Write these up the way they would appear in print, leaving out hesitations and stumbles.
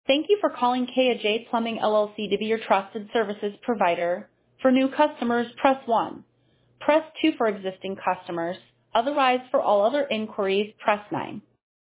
Thank you for calling K&J Plumbing LLC to be your trusted services provider. For new customers, press 1. Press 2 for existing customers. Otherwise, for all other inquiries, press 9.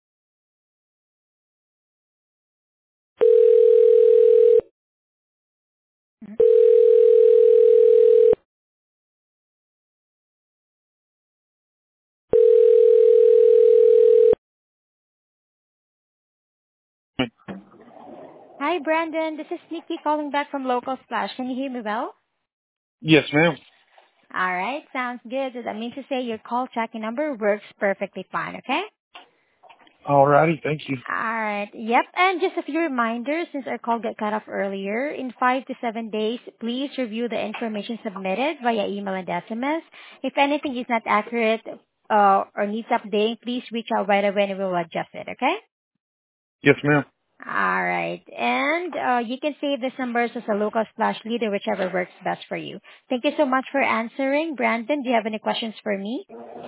Hi, Brandon. This is Nikki calling back from Local Splash. Can you hear me well? Yes, ma'am. All right. Sounds good. That means to say your call tracking number works perfectly fine, okay? Alrighty, thank you. All right. Yep. And just a few reminders since our call got cut off earlier. In 5 to 7 days, please review the information submitted via email and SMS. If anything is not accurate or needs updating, please reach out right away and we will adjust it, okay? Yes, ma'am. All right. And you can save this numbers as a local splash leader, whichever works best for you. Thank you so much for answering. Brandon, do you have any questions for me?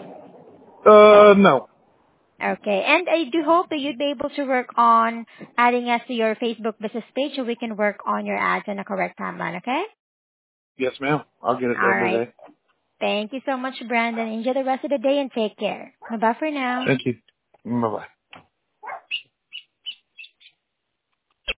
No. Okay. And I do hope that you'd be able to work on adding us to your Facebook business page so we can work on your ads in a correct timeline, okay? Yes, ma'am. I'll get it All done right. today. Thank you so much, Brandon. Enjoy the rest of the day and take care. Bye-bye for now. Thank you. Bye-bye.